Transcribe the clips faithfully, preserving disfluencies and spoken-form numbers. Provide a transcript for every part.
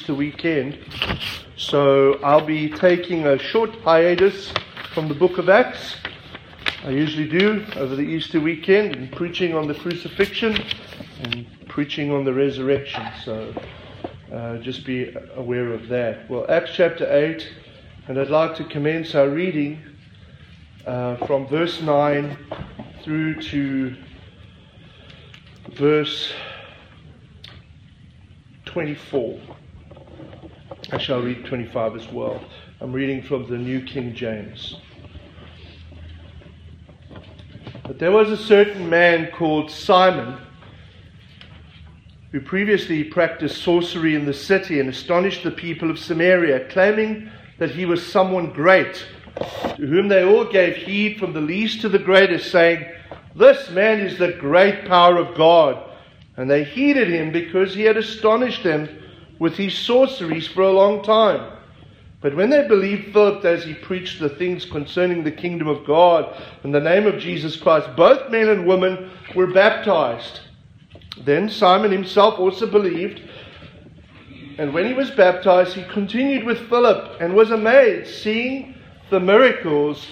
Easter weekend. So I'll be taking a short hiatus from the book of Acts. I usually do over the Easter weekend, and preaching on the crucifixion and preaching on the resurrection. So uh, just be aware of that. Well, Acts chapter eight, and I'd like to commence our reading uh, from verse nine through to verse twenty-four. I shall read twenty-five as well. I'm reading from the New King James. But there was a certain man called Simon, who previously practiced sorcery in the city and astonished the people of Samaria, claiming that he was someone great, to whom they all gave heed from the least to the greatest, saying, "This man is the great power of God." And they heeded him because he had astonished them with his sorceries for a long time. But when they believed Philip as he preached the things concerning the kingdom of God in the name of Jesus Christ, both men and women were baptized. Then Simon himself also believed, and when he was baptized, he continued with Philip and was amazed, seeing the miracles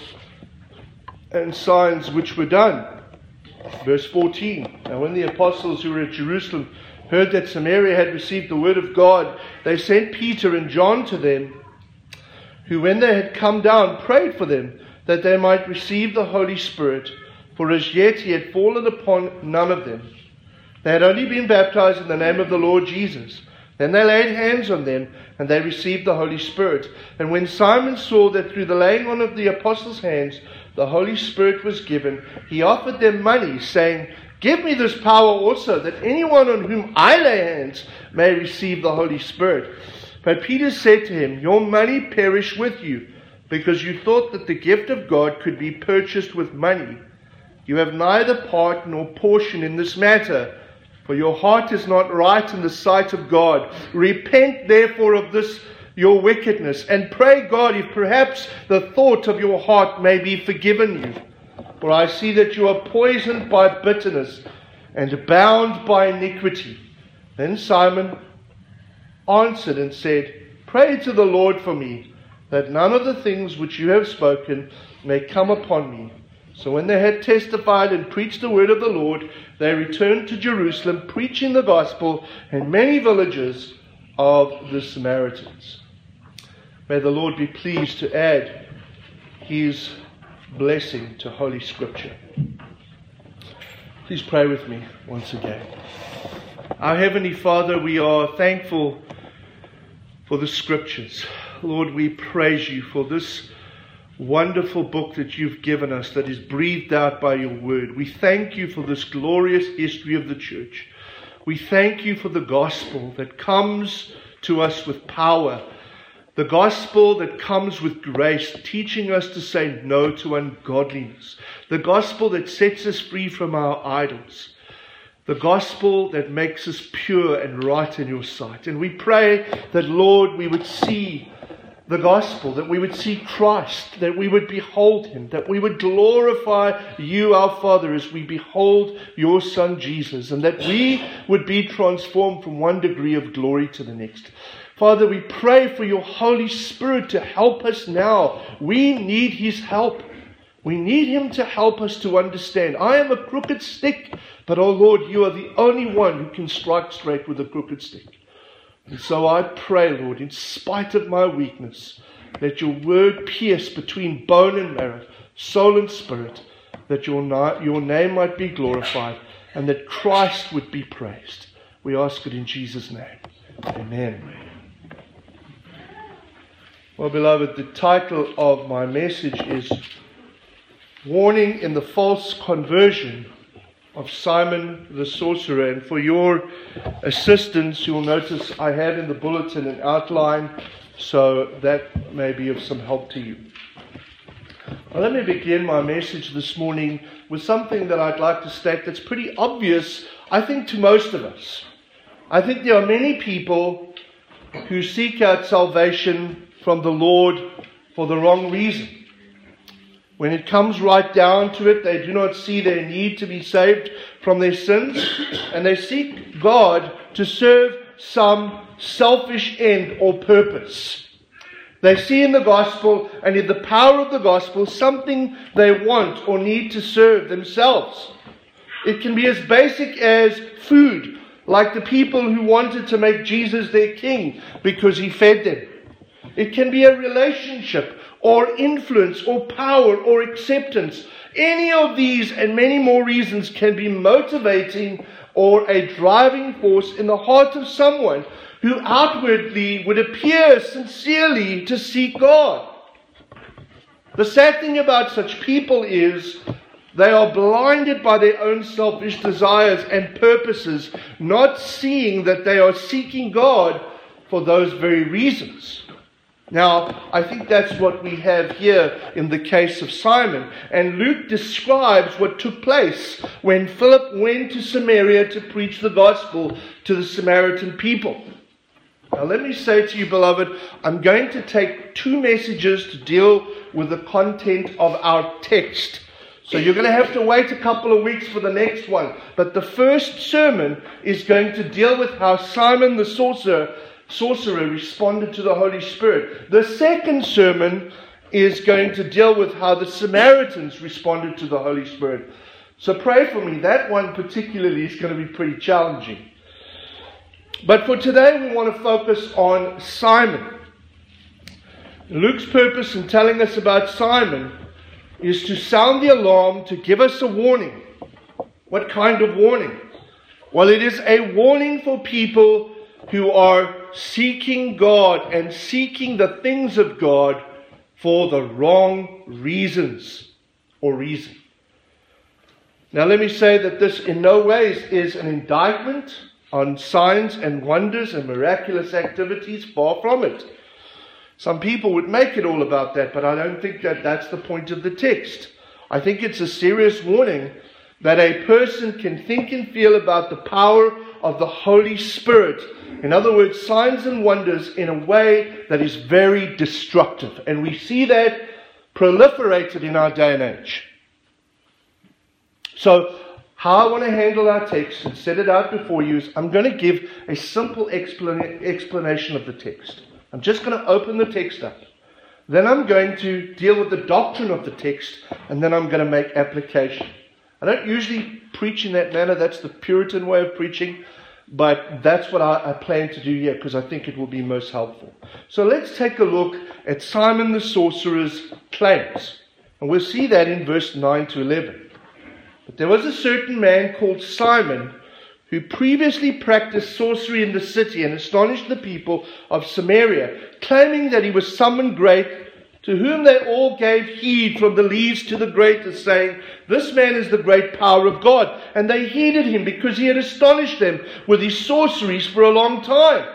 and signs which were done. Verse fourteen. Now when the apostles who were at Jerusalem heard that Samaria had received the word of God, they sent Peter and John to them, who when they had come down prayed for them, that they might receive the Holy Spirit, for as yet he had fallen upon none of them. They had only been baptized in the name of the Lord Jesus. Then they laid hands on them, and they received the Holy Spirit. And when Simon saw that through the laying on of the apostles' hands the Holy Spirit was given, he offered them money, saying, "Give me this power also, that anyone on whom I lay hands may receive the Holy Spirit." But Peter said to him, "Your money perish with you, because you thought that the gift of God could be purchased with money. You have neither part nor portion in this matter, for your heart is not right in the sight of God. Repent therefore of this your wickedness, and pray God if perhaps the thought of your heart may be forgiven you. For I see that you are poisoned by bitterness and bound by iniquity." Then Simon answered and said, "Pray to the Lord for me, that none of the things which you have spoken may come upon me." So when they had testified and preached the word of the Lord, they returned to Jerusalem, preaching the gospel in many villages of the Samaritans. May the Lord be pleased to add his blessing to Holy Scripture. Please pray with me once again. Our Heavenly Father, we are thankful for the Scriptures. Lord, we praise you for this wonderful book that you've given us that is breathed out by your word. We thank you for this glorious history of the church. We thank you for the gospel that comes to us with power, the gospel that comes with grace, teaching us to say no to ungodliness, the gospel that sets us free from our idols, the gospel that makes us pure and right in your sight. And we pray that, Lord, we would see the gospel, that we would see Christ, that we would behold him, that we would glorify you, our Father, as we behold your Son Jesus, and that we would be transformed from one degree of glory to the next. Father, we pray for your Holy Spirit to help us now. We need his help. We need him to help us to understand. I am a crooked stick, but oh Lord, you are the only one who can strike straight with a crooked stick. And so I pray, Lord, in spite of my weakness, let your word pierce between bone and marrow, soul and spirit, that your, na- your name might be glorified and that Christ would be praised. We ask it in Jesus' name. Amen. Well, beloved, the title of my message is Warning in the False Conversion of Simon the Sorcerer. And for your assistance, you'll notice I have in the bulletin an outline, so that may be of some help to you. Well, let me begin my message this morning with something that I'd like to state that's pretty obvious, I think, to most of us. I think there are many people who seek out salvation from the Lord for the wrong reason. When it comes right down to it, they do not see their need to be saved from their sins, and they seek God to serve some selfish end or purpose. They see in the gospel and in the power of the gospel something they want or need to serve themselves. It can be as basic as food, like the people who wanted to make Jesus their king because he fed them. It can be a relationship or influence or power or acceptance. Any of these and many more reasons can be motivating or a driving force in the heart of someone who outwardly would appear sincerely to seek God. The sad thing about such people is they are blinded by their own selfish desires and purposes, not seeing that they are seeking God for those very reasons. Now, I think that's what we have here in the case of Simon. And Luke describes what took place when Philip went to Samaria to preach the gospel to the Samaritan people. Now, let me say to you, beloved, I'm going to take two messages to deal with the content of our text. So you're going to have to wait a couple of weeks for the next one. But the first sermon is going to deal with how Simon the sorcerer sorcerer responded to the Holy Spirit. The second sermon is going to deal with how the Samaritans responded to the Holy Spirit. So pray for me. That one particularly is going to be pretty challenging. But for today we want to focus on Simon. Luke's purpose in telling us about Simon is to sound the alarm, to give us a warning. What kind of warning? Well, it is a warning for people who are seeking God and seeking the things of God for the wrong reasons or reason. Now let me say that this in no ways is an indictment on signs and wonders and miraculous activities. Far from it. Some people would make it all about that, but I don't think that that's the point of the text. I think it's a serious warning that a person can think and feel about the power of the Holy Spirit. In other words, signs and wonders in a way that is very destructive. And we see that proliferated in our day and age. So, how I want to handle our text and set it out before you is I'm going to give a simple explan- explanation of the text. I'm just going to open the text up. Then I'm going to deal with the doctrine of the text, and then I'm going to make application. I don't usually preach in that manner. That's the Puritan way of preaching. But that's what I, I plan to do here because I think it will be most helpful. So let's take a look at Simon the sorcerer's claims. And we'll see that in verse nine to eleven. But there was a certain man called Simon who previously practiced sorcery in the city and astonished the people of Samaria, claiming that he was someone great, to whom they all gave heed from the least to the greatest, saying, "This man is the great power of God." And they heeded him because he had astonished them with his sorceries for a long time.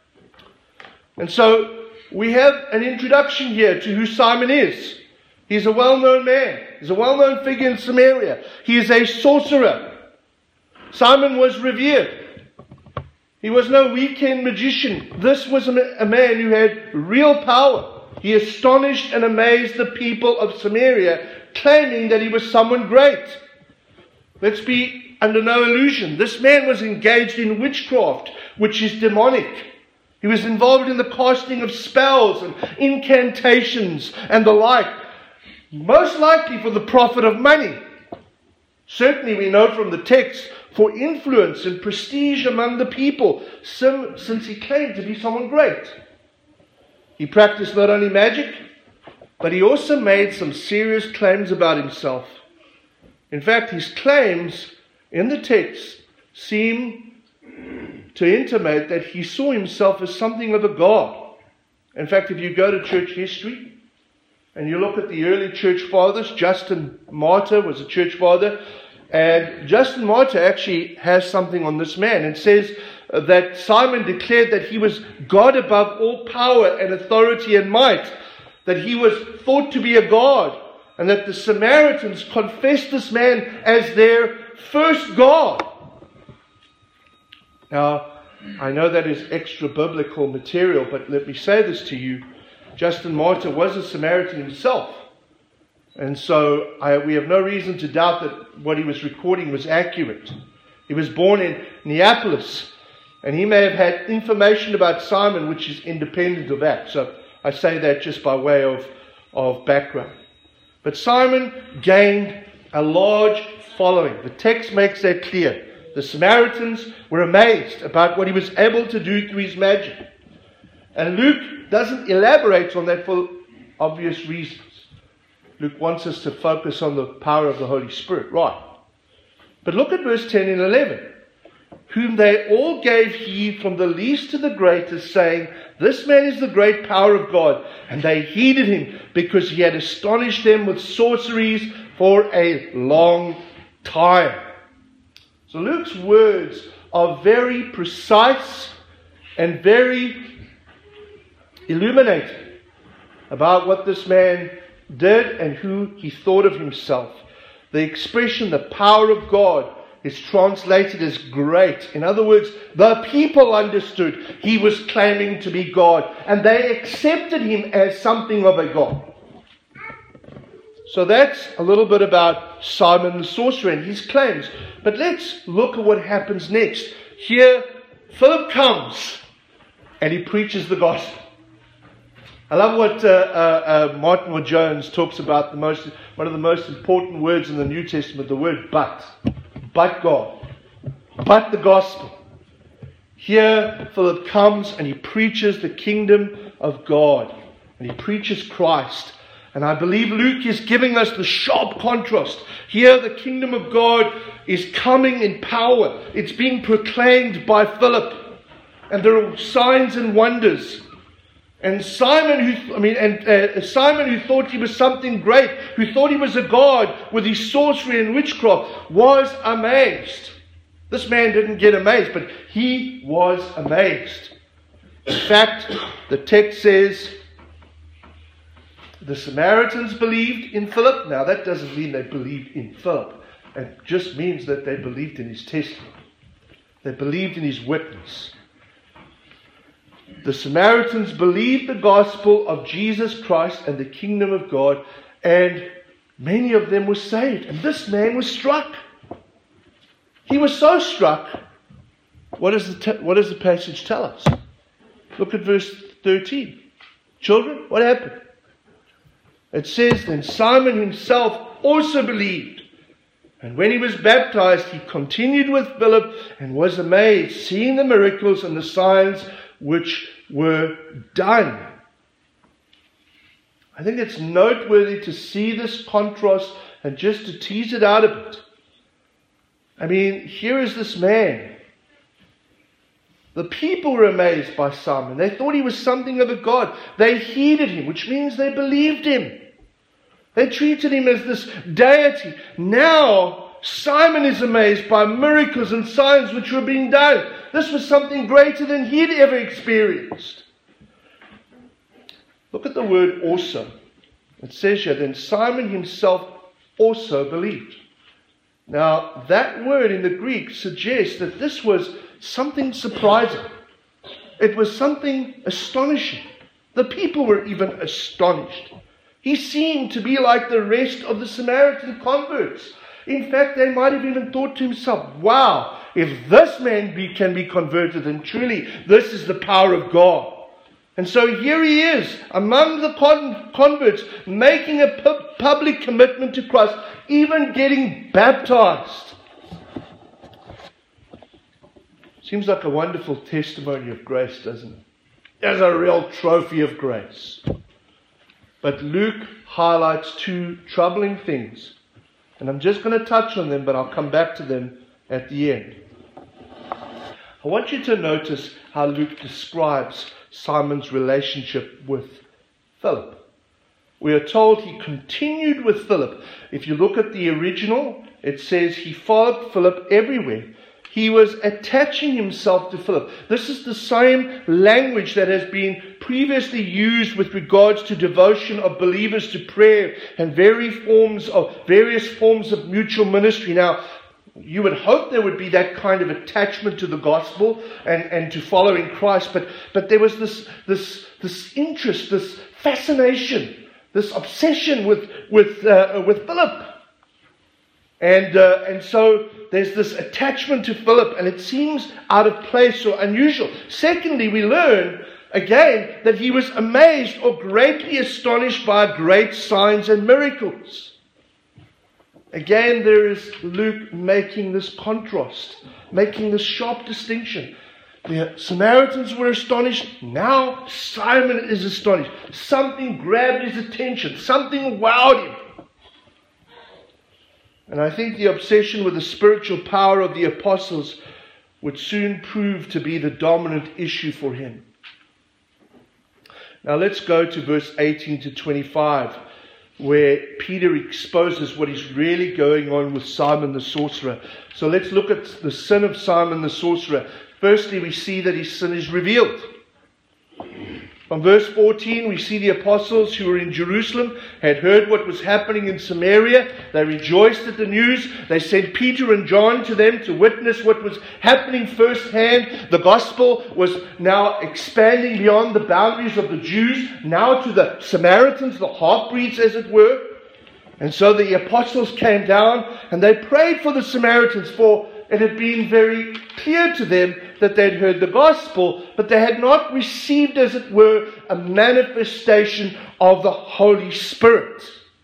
And so we have an introduction here to who Simon is. He's a well-known man. He's a well-known figure in Samaria. He is a sorcerer. Simon was revered. He was no weekend magician. This was a man who had real power. He astonished and amazed the people of Samaria, claiming that he was someone great. Let's be under no illusion. This man was engaged in witchcraft, which is demonic. He was involved in the casting of spells and incantations and the like, most likely for the profit of money. Certainly we know from the text, for influence and prestige among the people, since he claimed to be someone great. He practiced not only magic, but he also made some serious claims about himself. In fact, his claims in the text seem to intimate that he saw himself as something of a god. In fact, if you go to church history and you look at the early church fathers, Justin Martyr was a church father, and Justin Martyr actually has something on this man and says that Simon declared that he was God above all power and authority and might, that he was thought to be a god, and that the Samaritans confessed this man as their first god. Now, I know that is extra biblical material, but let me say this to you. Justin Martyr was a Samaritan himself. And so I, we have no reason to doubt that what he was recording was accurate. He was born in Neapolis, And he may have had information about Simon which is independent of that. So I say that just by way of, of background. But Simon gained a large following. The text makes that clear. The Samaritans were amazed about what he was able to do through his magic. And Luke doesn't elaborate on that for obvious reasons. Luke wants us to focus on the power of the Holy Spirit. Right. But look at verse ten and eleven. Whom they all gave heed from the least to the greatest, saying, This man is the great power of God. And they heeded him, because he had astonished them with sorceries for a long time. So Luke's words are very precise and very illuminating about what this man did and who he thought of himself. The expression, the power of God, is translated as great. In other words, the people understood he was claiming to be God, and they accepted him as something of a God. So that's a little bit about Simon the sorcerer and his claims. But let's look at what happens next. Here, Philip comes and he preaches the gospel. I love what uh, uh, uh, Martin Lloyd-Jones talks about, the most, one of the most important words in the New Testament, the word but. But God. But the gospel. Here, Philip comes and he preaches the kingdom of God. And he preaches Christ. And I believe Luke is giving us the sharp contrast. Here, the kingdom of God is coming in power. It's being proclaimed by Philip. And there are signs and wonders. And Simon, who I mean, and uh, Simon, who thought he was something great, who thought he was a god with his sorcery and witchcraft, was amazed. This man didn't get amazed, but he was amazed. In fact, the text says the Samaritans believed in Philip. Now, that doesn't mean they believed in Philip. It just means that they believed in his testimony. They believed in his witness. The Samaritans believed the gospel of Jesus Christ and the kingdom of God, and many of them were saved. And this man was struck. He was so struck. What does the, te- what does the passage tell us? Look at verse thirteen. Children, what happened? It says, Then Simon himself also believed. And when he was baptized, he continued with Philip and was amazed, seeing the miracles and the signs which were done. I think it's noteworthy to see this contrast and just to tease it out a bit. I mean, here is this man. The people were amazed by Simon. They thought he was something of a god. They heeded him, which means they believed him. They treated him as this deity. Now, Simon is amazed by miracles and signs which were being done. This was something greater than he'd ever experienced. Look at the word also. It says here, Then Simon himself also believed. Now, that word in the Greek suggests that this was something surprising. It was something astonishing. The people were even astonished. He seemed to be like the rest of the Samaritan converts. In fact, they might have even thought to himself, wow, if this man be, can be converted, then truly this is the power of God. And so here he is, among the con- converts, making a pu- public commitment to Christ, even getting baptized. Seems like a wonderful testimony of grace, doesn't it? There's a real trophy of grace. But Luke highlights two troubling things. And I'm just going to touch on them, but I'll come back to them at the end. I want you to notice how Luke describes Simon's relationship with Philip. We are told he continued with Philip. If you look at the original, it says he followed Philip everywhere. He was attaching himself to Philip. This is the same language that has been previously used with regards to devotion of believers to prayer and various forms of various forms of mutual ministry. Now, you would hope there would be that kind of attachment to the gospel and, and to following Christ, but but there was this this this interest, this fascination, this obsession with with uh, with Philip. And, uh, and so there's this attachment to Philip, and it seems out of place or unusual. Secondly, we learn again that he was amazed or greatly astonished by great signs and miracles. Again, there is Luke making this contrast, making this sharp distinction. The Samaritans were astonished. Now Simon is astonished. Something grabbed his attention. Something wowed him. And I think the obsession with the spiritual power of the apostles would soon prove to be the dominant issue for him. Now let's go to verse eighteen to twenty-five, where Peter exposes what is really going on with Simon the sorcerer. So let's look at the sin of Simon the sorcerer. Firstly, we see that his sin is revealed. From verse fourteen, we see the apostles who were in Jerusalem had heard what was happening in Samaria. They rejoiced at the news. They sent Peter and John to them to witness what was happening firsthand. The gospel was now expanding beyond the boundaries of the Jews, now to the Samaritans, the half-breeds as it were. And so the apostles came down and they prayed for the Samaritans, for it had been very clear to them that they'd heard the gospel, but they had not received, as it were, a manifestation of the Holy Spirit.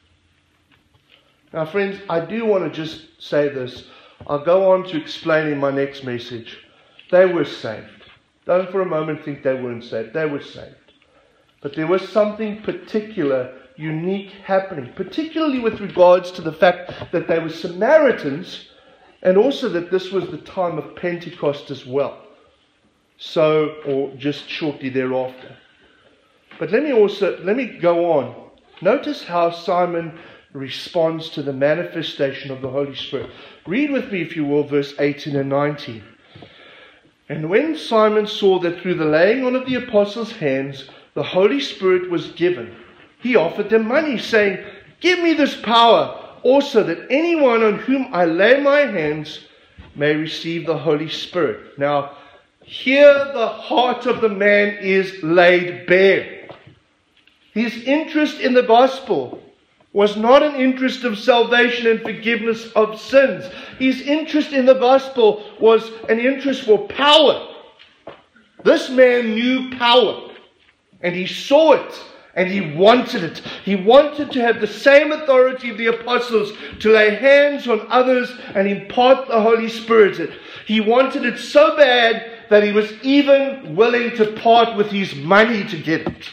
Now, friends, I do want to just say this. I'll go on to explain in my next message. They were saved. Don't for a moment think they weren't saved. They were saved. But there was something particular, unique happening, particularly with regards to the fact that they were Samaritans, and also that this was the time of Pentecost as well. So, or just shortly thereafter. But let me also, let me go on. Notice how Simon responds to the manifestation of the Holy Spirit. Read with me, if you will, verse eighteen and nineteen. And when Simon saw that through the laying on of the apostles' hands, the Holy Spirit was given, he offered them money, saying, "Give me this power, also that anyone on whom I lay my hands may receive the Holy Spirit." Now, here the heart of the man is laid bare. His interest in the gospel was not an interest of salvation and forgiveness of sins. His interest in the gospel was an interest for power. This man knew power, and he saw it. And he wanted it. He wanted to have the same authority of the apostles to lay hands on others and impart the Holy Spirit. He wanted it so bad that he was even willing to part with his money to get it.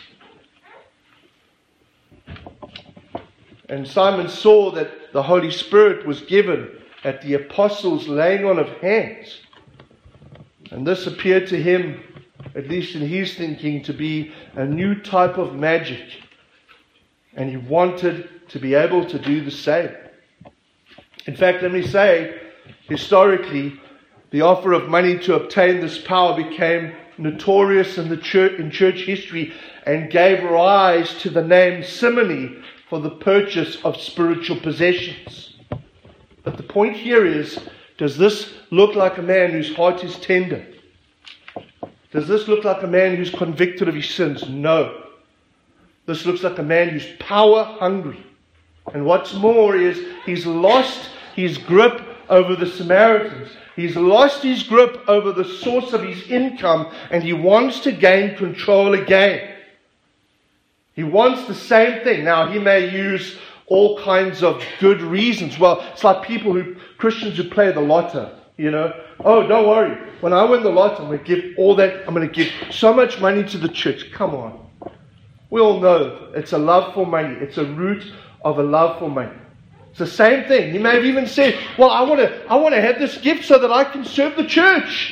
And Simon saw that the Holy Spirit was given at the apostles' laying on of hands. And this appeared to him, at least in his thinking, to be a new type of magic. And he wanted to be able to do the same. In fact, let me say, historically, the offer of money to obtain this power became notorious in the church, in church history, and gave rise to the name simony for the purchase of spiritual possessions. But the point here is, does this look like a man whose heart is tender? Does this look like a man who's convicted of his sins? No. This looks like a man who's power hungry. And what's more is he's lost his grip over the Samaritans. He's lost his grip over the source of his income, and he wants to gain control again. He wants the same thing. Now, he may use all kinds of good reasons. Well, it's like people who, Christians who play the lotto, you know. Oh, don't worry. When I win the lotto, I'm going to give all that, I'm going to give so much money to the church. Come on. We all know it's a love for money. It's a root of a love for money. It's the same thing. He may have even said, well, I want to I want to have this gift so that I can serve the church.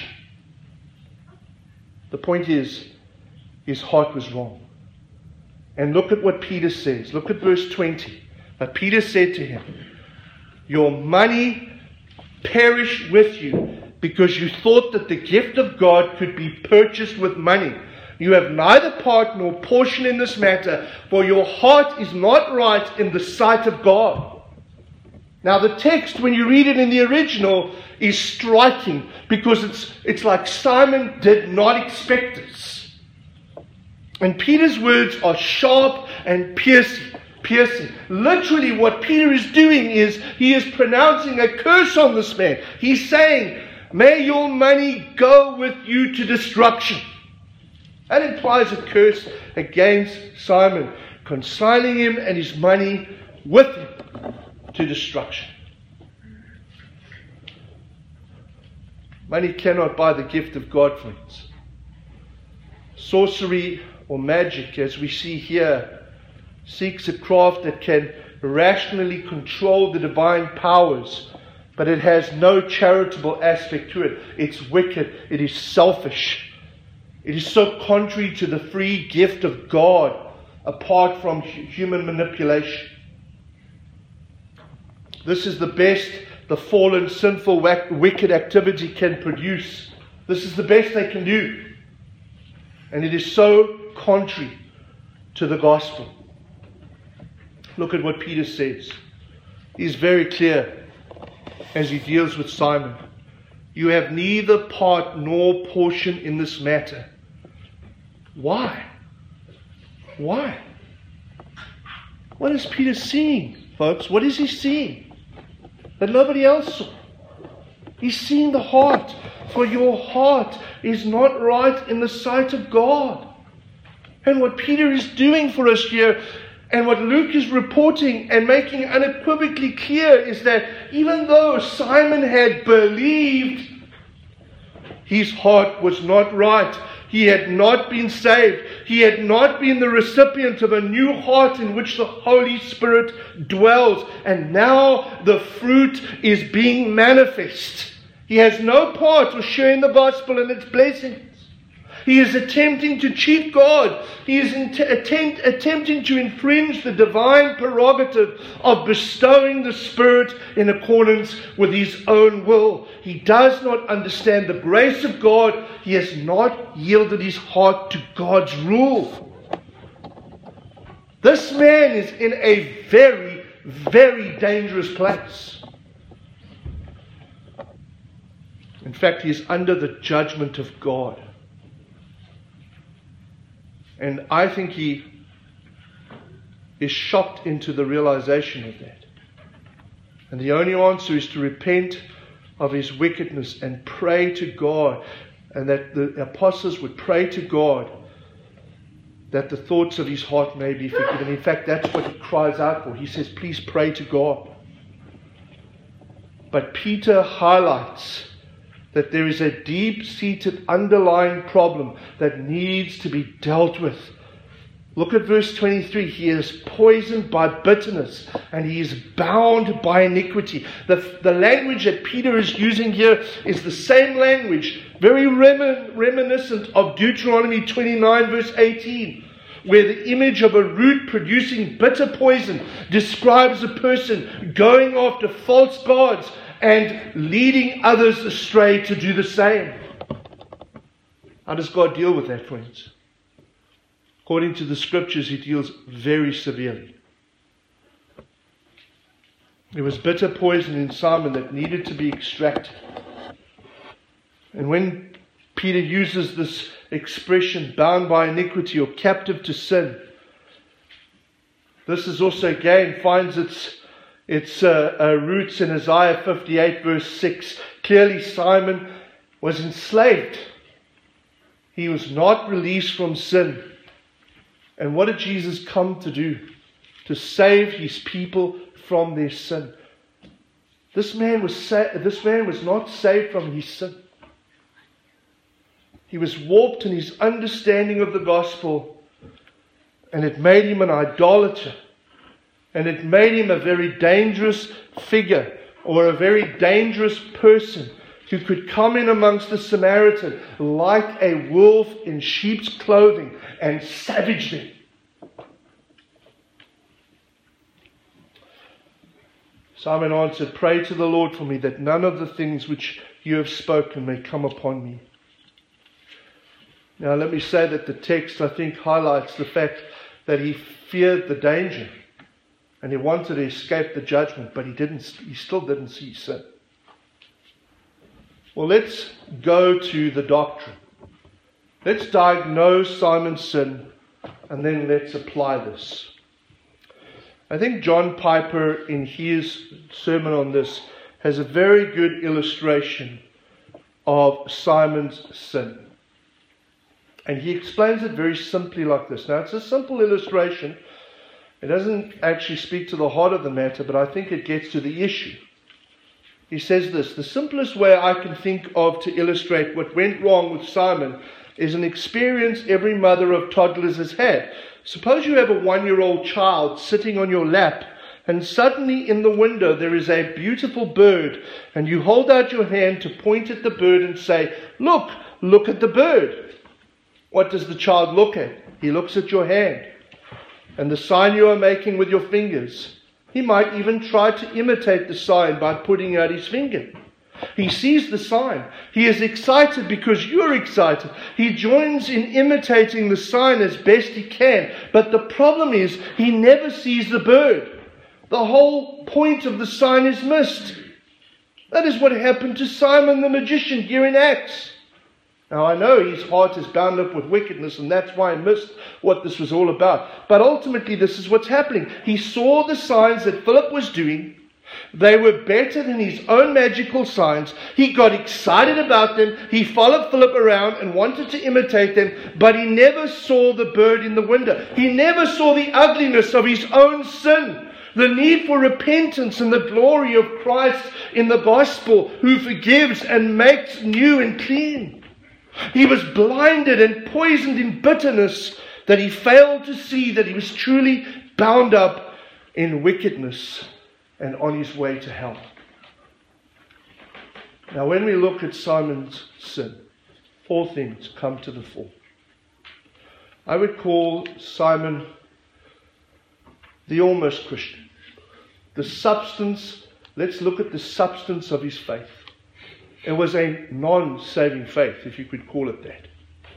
The point is, his heart was wrong. And look at what Peter says. Look at verse twenty. But Peter said to him, your money perish with you, because you thought that the gift of God could be purchased with money. You have neither part nor portion in this matter, for your heart is not right in the sight of God. Now the text, when you read it in the original, is striking, because it's it's like Simon did not expect this. And Peter's words are sharp and piercing, piercing. Literally what Peter is doing is he is pronouncing a curse on this man. He's saying, may your money go with you to destruction. That implies a curse against Simon, consigning him and his money with him to destruction. Money cannot buy the gift of God, friends. Sorcery or magic, as we see here, seeks a craft that can rationally control the divine powers, but it has no charitable aspect to it. It's wicked. It is selfish. It is so contrary to the free gift of God, apart from human manipulation. This is the best the fallen, sinful, wicked activity can produce. This is the best they can do. And it is so contrary to the gospel. Look at what Peter says. He's very clear as he deals with Simon. You have neither part nor portion in this matter. Why? Why? What is Peter seeing, folks? What is he seeing that nobody else saw? He's seeing the heart. For your heart is not right in the sight of God. And what Peter is doing for us here, and what Luke is reporting and making unequivocally clear, is that even though Simon had believed, his heart was not right. He had not been saved. He had not been the recipient of a new heart in which the Holy Spirit dwells. And now the fruit is being manifest. He has no part or share in the gospel and its blessings. He is attempting to cheat God. He is int- attempt- attempting to infringe the divine prerogative of bestowing the Spirit in accordance with his own will. He does not understand the grace of God. He has not yielded his heart to God's rule. This man is in a very, very dangerous place. In fact, he is under the judgment of God. And I think he is shocked into the realization of that. And the only answer is to repent of his wickedness and pray to God. And that the apostles would pray to God that the thoughts of his heart may be forgiven. In fact, that's what he cries out for. He says, please pray to God. But Peter highlights that there is a deep-seated underlying problem that needs to be dealt with. Look at verse twenty-three. He is poisoned by bitterness and he is bound by iniquity. The, the language that Peter is using here is the same language, very remin, reminiscent of Deuteronomy twenty-nine verse eighteen, where the image of a root producing bitter poison describes a person going after false gods and leading others astray to do the same. How does God deal with that, friends? According to the scriptures, he deals very severely. There was bitter poison in Simon that needed to be extracted. And when Peter uses this expression, bound by iniquity or captive to sin, this is also again finds its Its uh, uh, roots in Isaiah fifty-eight verse six. Clearly Simon was enslaved. He was not released from sin. And what did Jesus come to do? To save his people from their sin. This man was sa- this man was not saved from his sin. He was warped in his understanding of the gospel, and it made him an idolater. And it made him a very dangerous figure, or a very dangerous person who could come in amongst the Samaritan like a wolf in sheep's clothing and savage them. Simon answered, pray to the Lord for me that none of the things which you have spoken may come upon me. Now let me say that the text, I think, highlights the fact that he feared the danger. And he wanted to escape the judgment, but he didn't. He still didn't see sin. Well, let's go to the doctrine. Let's diagnose Simon's sin, and then let's apply this. I think John Piper, in his sermon on this, has a very good illustration of Simon's sin. And he explains it very simply like this. Now, it's a simple illustration. It doesn't actually speak to the heart of the matter, but I think it gets to the issue. He says this: the simplest way I can think of to illustrate what went wrong with Simon is an experience every mother of toddlers has had. Suppose you have a one-year-old child sitting on your lap, and suddenly in the window there is a beautiful bird, and you hold out your hand to point at the bird and say, "Look, look at the bird." What does the child look at? He looks at your hand and the sign you are making with your fingers. He might even try to imitate the sign by putting out his finger. He sees the sign. He is excited because you're excited. He joins in imitating the sign as best he can. But the problem is, he never sees the bird. The whole point of the sign is missed. That is what happened to Simon the magician here in Acts. Now, I know his heart is bound up with wickedness, and that's why I missed what this was all about. But ultimately, this is what's happening. He saw the signs that Philip was doing. They were better than his own magical signs. He got excited about them. He followed Philip around and wanted to imitate them, but he never saw the bird in the window. He never saw the ugliness of his own sin, the need for repentance and the glory of Christ in the gospel, who forgives and makes new and clean. He was blinded and poisoned in bitterness that he failed to see that he was truly bound up in wickedness and on his way to hell. Now, when we look at Simon's sin, four things come to the fore. I would call Simon the almost Christian. The substance, let's look at the substance of his faith. It was a non-saving faith, if you could call it that.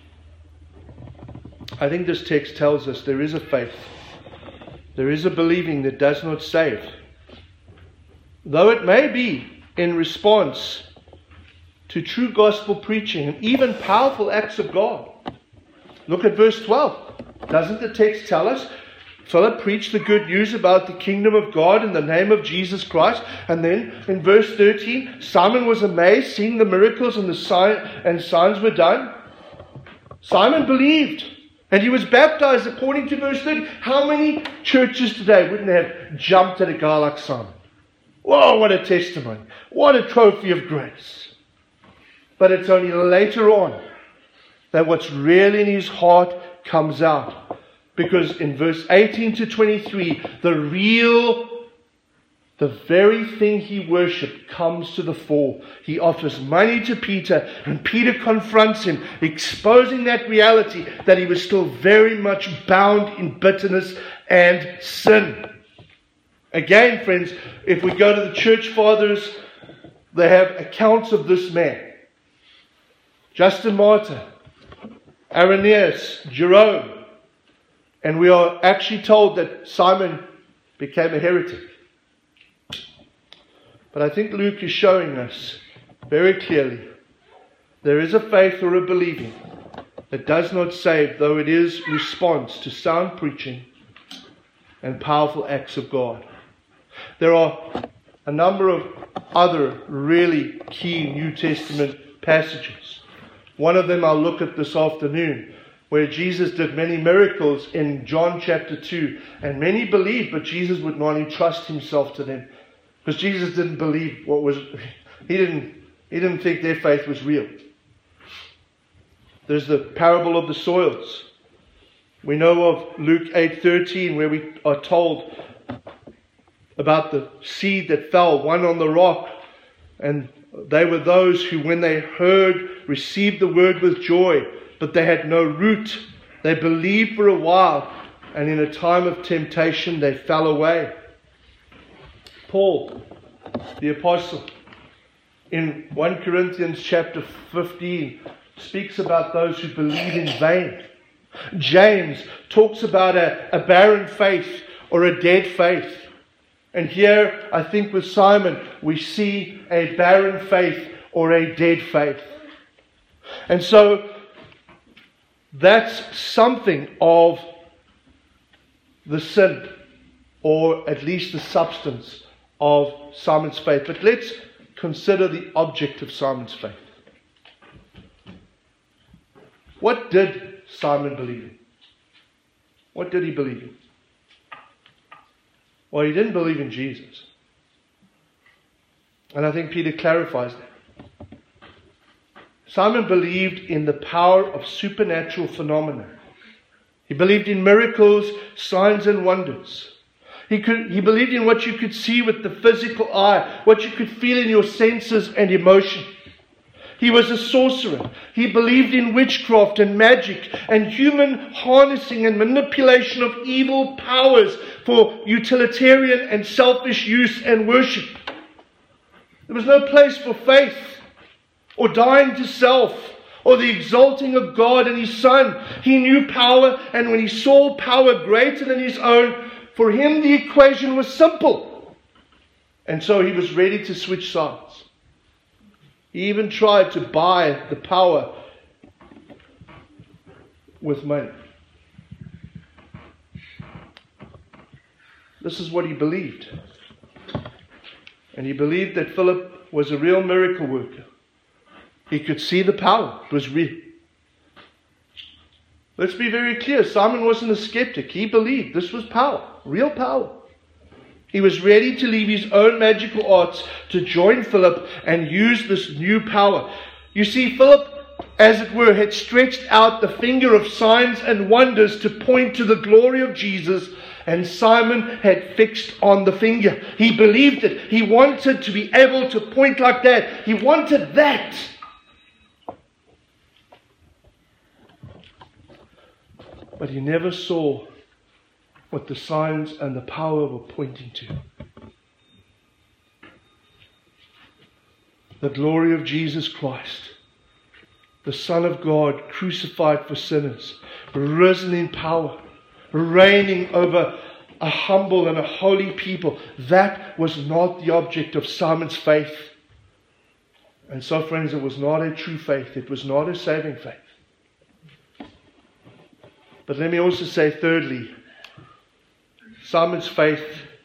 I think this text tells us there is a faith. There is a believing that does not save. Though it may be in response to true gospel preaching and even powerful acts of God. Look at verse twelve. Doesn't the text tell us Philip preached the good news about the kingdom of God in the name of Jesus Christ? And then in verse thirteen, Simon was amazed, seeing the miracles and the sign and signs were done. Simon believed, and he was baptized according to verse thirty. How many churches today wouldn't have jumped at a guy like Simon? Whoa, what a testimony. What a trophy of grace. But it's only later on that what's really in his heart comes out. Because in verse eighteen to twenty-three, the real, the very thing he worshipped comes to the fore. He offers money to Peter, and Peter confronts him, exposing that reality that he was still very much bound in bitterness and sin. Again, friends, if we go to the church fathers, they have accounts of this man. Justin Martyr, Irenaeus, Jerome. And we are actually told that Simon became a heretic. But I think Luke is showing us very clearly there is a faith or a believing that does not save, though it is response to sound preaching and powerful acts of God. There are a number of other really key New Testament passages. One of them I'll look at this afternoon, where Jesus did many miracles in John chapter two. And many believed, but Jesus would not entrust himself to them. Because Jesus didn't believe what was, he didn't, he didn't think their faith was real. There's the parable of the soils. We know of Luke eight thirteen, where we are told about the seed that fell, one on the rock. And they were those who, when they heard, received the word with joy, but they had no root. They believed for a while, and in a time of temptation they fell away. Paul, the apostle, in First Corinthians chapter fifteen, speaks about those who believe in vain. James talks about a, a barren faith or a dead faith. And here, I think with Simon, we see a barren faith or a dead faith. And so, that's something of the sin or at least the substance of Simon's faith. But let's consider the object of Simon's faith. What did Simon believe in? What did he believe in? Well, he didn't believe in Jesus. And I think Peter clarifies that. Simon believed in the power of supernatural phenomena. He believed in miracles, signs and wonders. He could, he believed in what you could see with the physical eye, what you could feel in your senses and emotion. He was a sorcerer. He believed in witchcraft and magic and human harnessing and manipulation of evil powers for utilitarian and selfish use and worship. There was no place for faith or dying to self or the exalting of God and His Son. He knew power, and when he saw power greater than his own, for him the equation was simple. And so he was ready to switch sides. He even tried to buy the power with money. This is what he believed. And he believed that Philip was a real miracle worker. He could see the power. It was real. Let's be very clear. Simon wasn't a skeptic. He believed this was power. Real power. He was ready to leave his own magical arts to join Philip and use this new power. You see, Philip, as it were, had stretched out the finger of signs and wonders to point to the glory of Jesus, and Simon had fixed on the finger. He believed it. He wanted to be able to point like that. He wanted that. But he never saw what the signs and the power were pointing to. The glory of Jesus Christ, the Son of God, crucified for sinners, risen in power, reigning over a humble and a holy people. That was not the object of Simon's faith. And so, friends, it was not a true faith. It was not a saving faith. But let me also say, thirdly, Simon's faith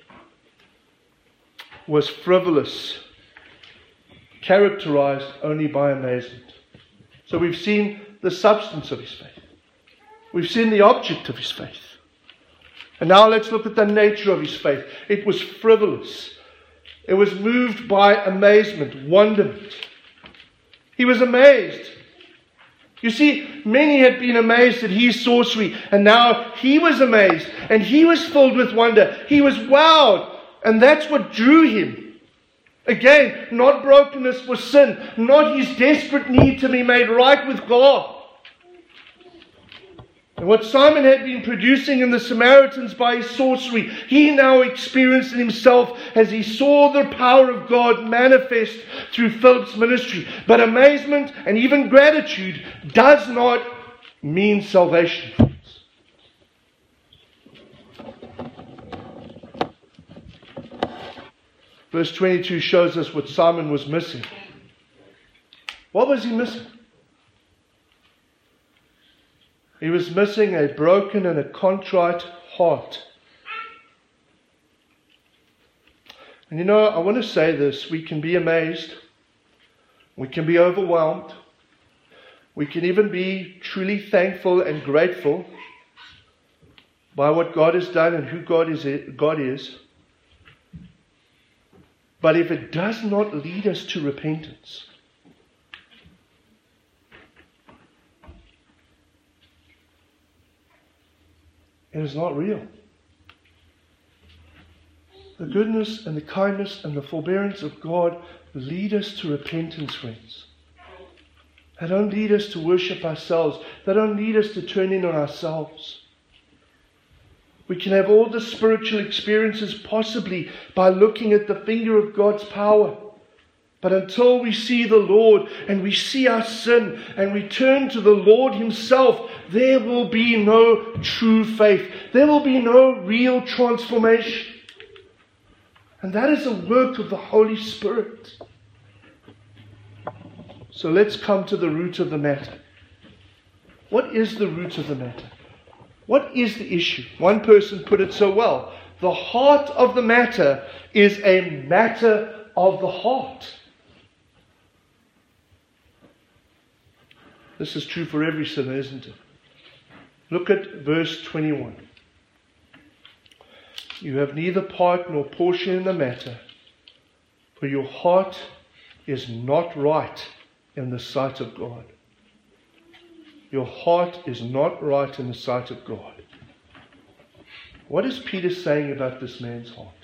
was frivolous, characterized only by amazement. So we've seen the substance of his faith. We've seen the object of his faith. And now let's look at the nature of his faith. It was frivolous. It was moved by amazement, wonderment. He was amazed. You see, many had been amazed at his sorcery, and now he was amazed, and he was filled with wonder. He was wowed, and that's what drew him. Again, not brokenness for sin, not his desperate need to be made right with God. And what Simon had been producing in the Samaritans by his sorcery, he now experienced in himself as he saw the power of God manifest through Philip's ministry. But amazement and even gratitude does not mean salvation. Verse twenty-two shows us what Simon was missing. What was he missing? He was missing a broken and a contrite heart. And you know, I want to say this. We can be amazed. We can be overwhelmed. We can even be truly thankful and grateful by what God has done and who God is. God is. But if it does not lead us to repentance, it is not real. The goodness and the kindness and the forbearance of God lead us to repentance, friends. They don't lead us to worship ourselves. They don't lead us to turn in on ourselves. We can have all the spiritual experiences possibly by looking at the finger of God's power. But until we see the Lord and we see our sin and we turn to the Lord Himself, there will be no true faith. There will be no real transformation. And that is a work of the Holy Spirit. So let's come to the root of the matter. What is the root of the matter? What is the issue? One person put it so well. The heart of the matter is a matter of the heart. This is true for every sinner, isn't it? Look at verse twenty-one. You have neither part nor portion in the matter, for your heart is not right in the sight of God. Your heart is not right in the sight of God. What is Peter saying about this man's heart?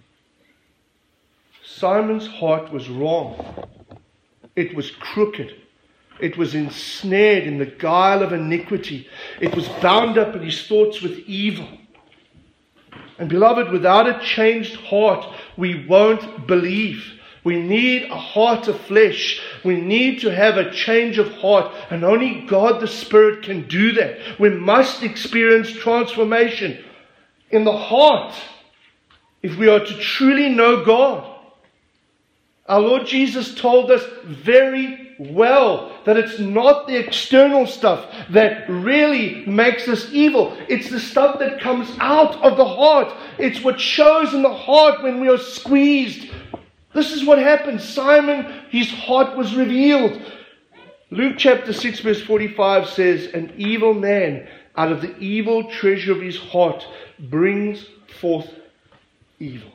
Simon's heart was wrong. It was crooked. It was ensnared in the guile of iniquity. It was bound up in his thoughts with evil. And beloved, without a changed heart, we won't believe. We need a heart of flesh. We need to have a change of heart. And only God the Spirit can do that. We must experience transformation in the heart if we are to truly know God. Our Lord Jesus told us very well that it's not the external stuff that really makes us evil. It's the stuff that comes out of the heart. It's what shows in the heart when we are squeezed. This is what happened. Simon, his heart was revealed. Luke chapter six verse forty-five says, an evil man out of the evil treasure of his heart brings forth evil.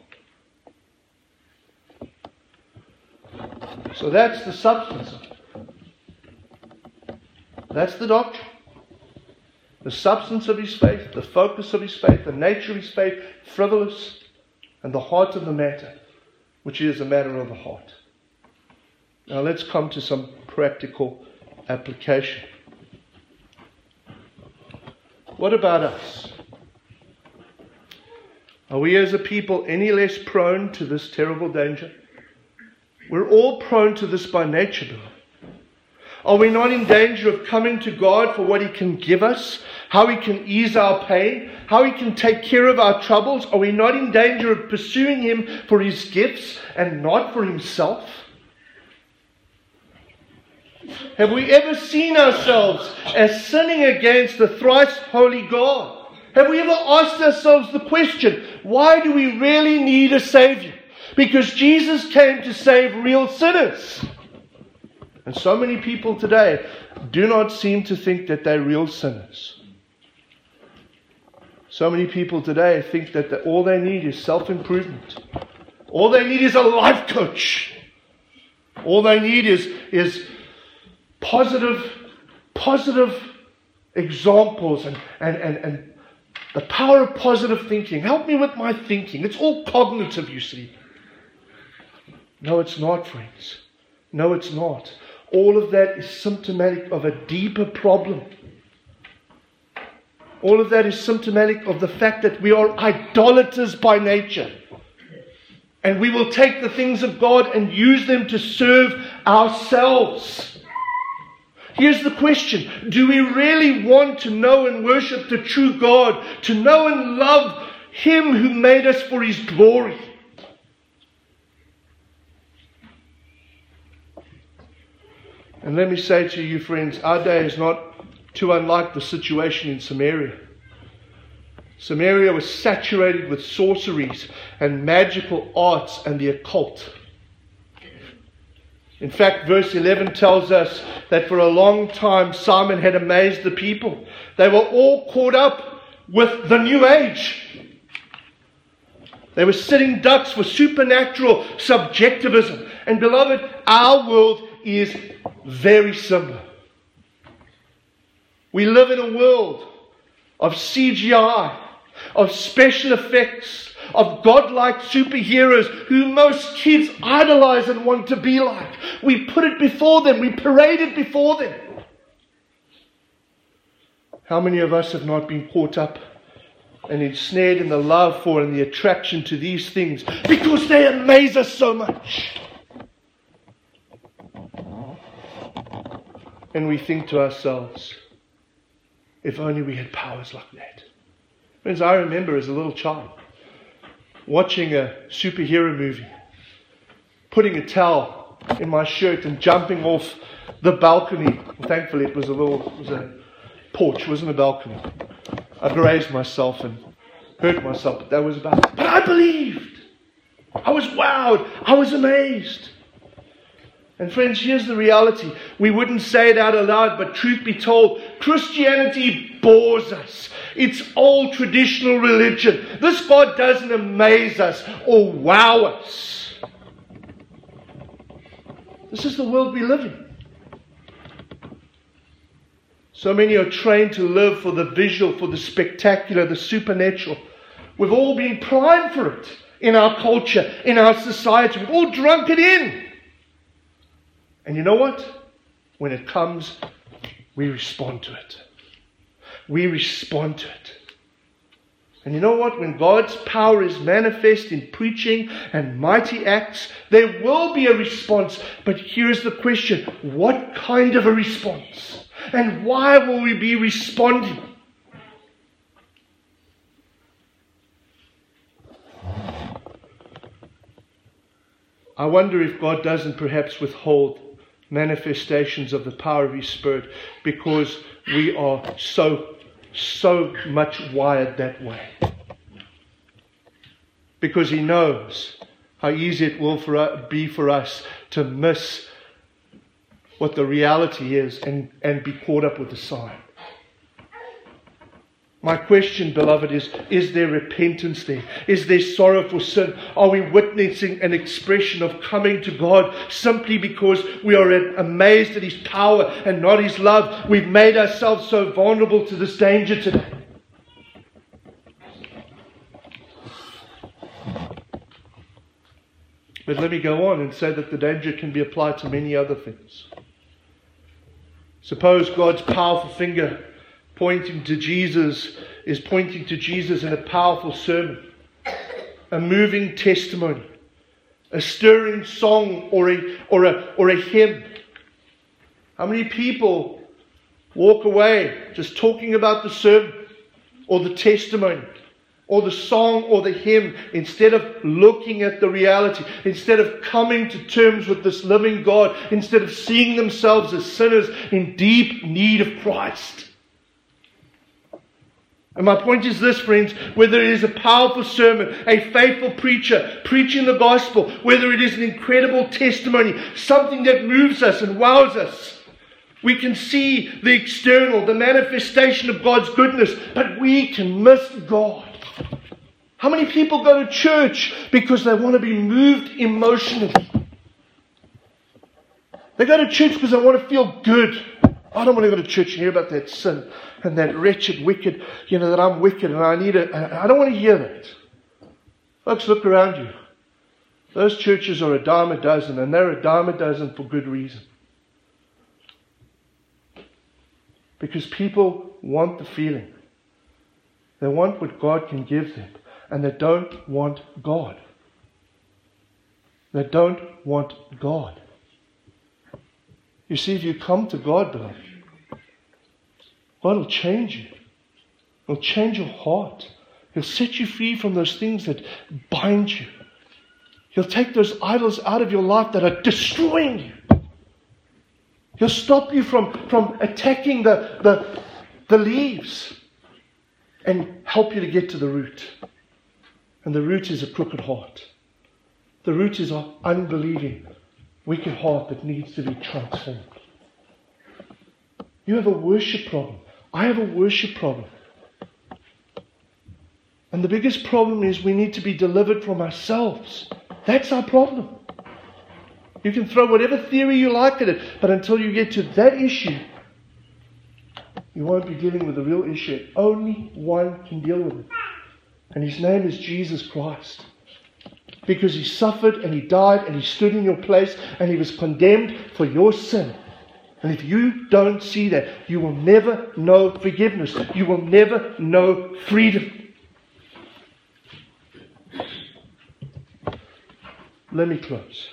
So that's the substance of it. That's the doctrine. The substance of his faith, the focus of his faith, the nature of his faith, frivolous, and the heart of the matter, which is a matter of the heart. Now let's come to some practical application. What about us? Are we as a people any less prone to this terrible danger? We're all prone to this by nature, beloved. Are we not in danger of coming to God for what He can give us, how He can ease our pain, how He can take care of our troubles? Are we not in danger of pursuing Him for His gifts and not for Himself? Have we ever seen ourselves as sinning against the thrice holy God? Have we ever asked ourselves the question, why do we really need a Savior? Because Jesus came to save real sinners. And so many people today do not seem to think that they're real sinners. So many people today think that the, all they need is self-improvement. All they need is a life coach. All they need is, is positive, positive examples and, and, and, and the power of positive thinking. Help me with my thinking. It's all cognitive, you see. No, it's not, friends. No, it's not. All of that is symptomatic of a deeper problem. All of that is symptomatic of the fact that we are idolaters by nature. And we will take the things of God and use them to serve ourselves. Here's the question. Do we really want to know and worship the true God? To know and love Him who made us for His glory? And let me say to you, friends, our day is not too unlike the situation in Samaria. Samaria was saturated with sorceries and magical arts and the occult. In fact, verse eleven tells us that for a long time Simon had amazed the people. They were all caught up with the New Age. They were sitting ducks for supernatural subjectivism. And beloved, our world is very similar. We live in a world of C G I, of special effects, of godlike superheroes who most kids idolize and want to be like. We put it before them. We parade it before them. How many of us have not been caught up and ensnared in the love for and the attraction to these things because they amaze us so much? And we think to ourselves, if only we had powers like that. Friends, I remember as a little child watching a superhero movie, putting a towel in my shirt and jumping off the balcony. Well, thankfully it was a little, it was a porch, it wasn't a balcony. I grazed myself and hurt myself, but that was about it. But I believed. I was wowed. I was amazed. And friends, here's the reality. We wouldn't say it out aloud, but truth be told, Christianity bores us. It's old traditional religion. This God doesn't amaze us or wow us. This is the world we live in. So many are trained to live for the visual, for the spectacular, the supernatural. We've all been primed for it in our culture, in our society. We've all drunk it in. And you know what? When it comes, we respond to it. We respond to it. And you know what? When God's power is manifest in preaching and mighty acts, there will be a response. But here's the question. What kind of a response? And why will we be responding? I wonder if God doesn't perhaps withhold manifestations of the power of His Spirit because we are so, so much wired that way. Because He knows how easy it will for us, be for us to miss what the reality is and, and be caught up with the sign. My question, beloved, is, is there repentance there? Is there sorrow for sin? Are we witnessing an expression of coming to God simply because we are amazed at His power and not His love? We've made ourselves so vulnerable to this danger today. But let me go on and say that the danger can be applied to many other things. Suppose God's powerful finger pointing to Jesus is pointing to Jesus in a powerful sermon, a moving testimony, a stirring song, or a or a or a hymn. How many people walk away just talking about the sermon or the testimony or the song or the hymn instead of looking at the reality, instead of coming to terms with this living God, instead of seeing themselves as sinners in deep need of Christ? And my point is this, friends, whether it is a powerful sermon, a faithful preacher preaching the gospel, whether it is an incredible testimony, something that moves us and wows us, we can see the external, the manifestation of God's goodness, but we can miss God. How many people go to church because they want to be moved emotionally? They go to church because they want to feel good. I don't want to go to church and hear about that sin and that wretched, wicked, you know, that I'm wicked and I need it. I don't want to hear that. Folks, look around you. Those churches are a dime a dozen, and they're a dime a dozen for good reason. Because people want the feeling. They want what God can give them. And they don't want God. They don't want God. You see, if you come to God, beloved, God will change you. He'll change your heart. He'll set you free from those things that bind you. He'll take those idols out of your life that are destroying you. He'll stop you from, from attacking the, the, the leaves and help you to get to the root. And the root is a crooked heart. The root is an unbelieving, wicked heart that needs to be transformed. You have a worship problem. I have a worship problem. And the biggest problem is we need to be delivered from ourselves. That's our problem. You can throw whatever theory you like at it, but until you get to that issue, you won't be dealing with the real issue. Only one can deal with it. And His name is Jesus Christ. Because He suffered and He died and He stood in your place and He was condemned for your sin. And if you don't see that, you will never know forgiveness. You will never know freedom. Let me close.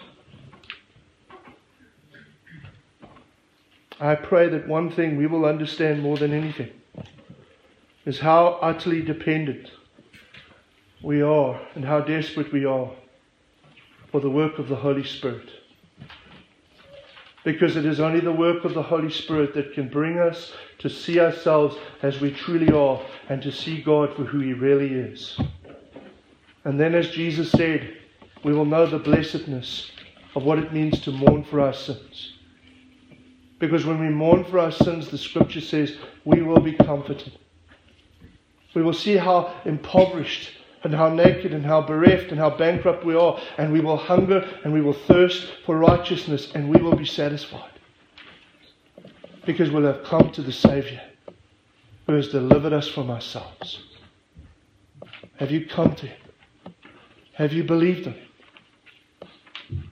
I pray that one thing we will understand more than anything is how utterly dependent we are and how desperate we are for the work of the Holy Spirit. Because it is only the work of the Holy Spirit that can bring us to see ourselves as we truly are and to see God for who He really is. And then, as Jesus said, we will know the blessedness of what it means to mourn for our sins. Because when we mourn for our sins, the Scripture says we will be comforted. We will see how impoverished and how naked and how bereft and how bankrupt we are, and we will hunger and we will thirst for righteousness, and we will be satisfied. Because we'll have come to the Savior who has delivered us from ourselves. Have you come to Him? Have you believed in Him?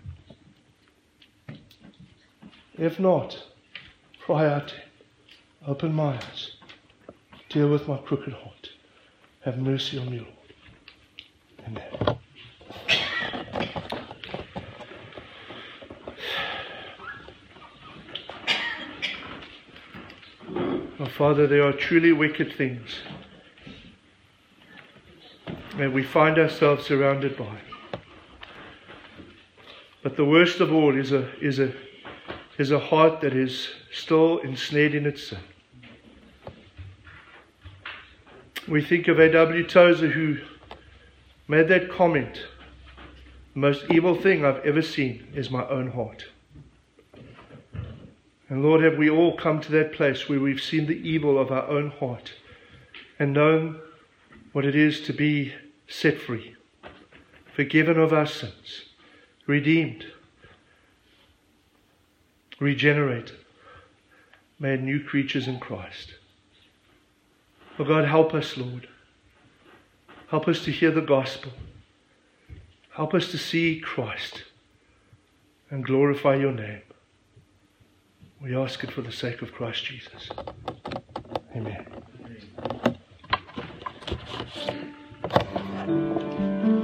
If not, cry out to Him. Open my eyes. Deal with my crooked heart. Have mercy on me, Lord. Amen. Oh, Father, there are truly wicked things that we find ourselves surrounded by. But the worst of all is a is a is a heart that is still ensnared in its sin. We think of A W Tozer, who made that comment, the most evil thing I've ever seen is my own heart. And Lord, have we all come to that place where we've seen the evil of our own heart and known what it is to be set free, forgiven of our sins, redeemed, regenerated, made new creatures in Christ. Oh God, help us, Lord. Help us to hear the gospel. Help us to see Christ and glorify your name. We ask it for the sake of Christ Jesus. Amen.